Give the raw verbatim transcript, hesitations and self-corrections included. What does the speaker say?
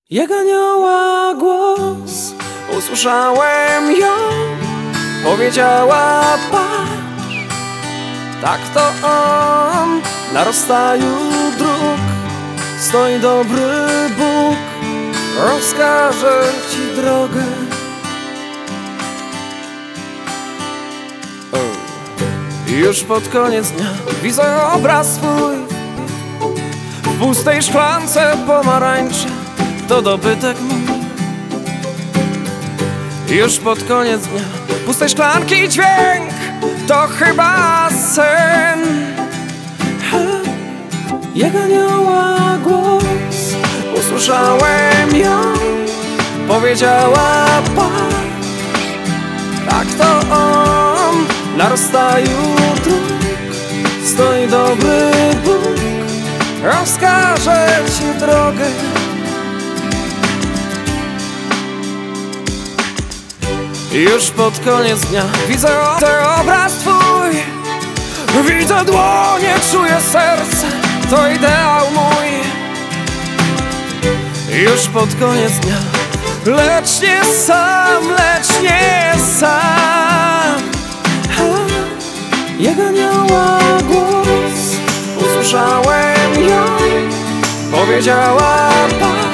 Jak anioła głos usłyszałem ją, powiedziała: patrz, tak to on, na rozstaju dróg stoi dobry Bóg, rozkaże ci drogę. oh. Już pod koniec dnia widzę obraz swój w pustej szklance pomarańczy, to dobytek mój. Już pod koniec dnia pustej szklanki dźwięk, to chyba sen. Jak anioła głos usłyszałem ją, powiedziała: patrz, tak to on, na rozstaju dróg stoi dobry Bóg, rozkaże ci drogę. Już pod koniec dnia widzę obraz twój, widzę dłonie, czuję serce, to ideał mój. Już pod koniec dnia, lecz nie sam, lecz nie sam. Jak anioła głos usłyszałem ją, powiedziała: patrz,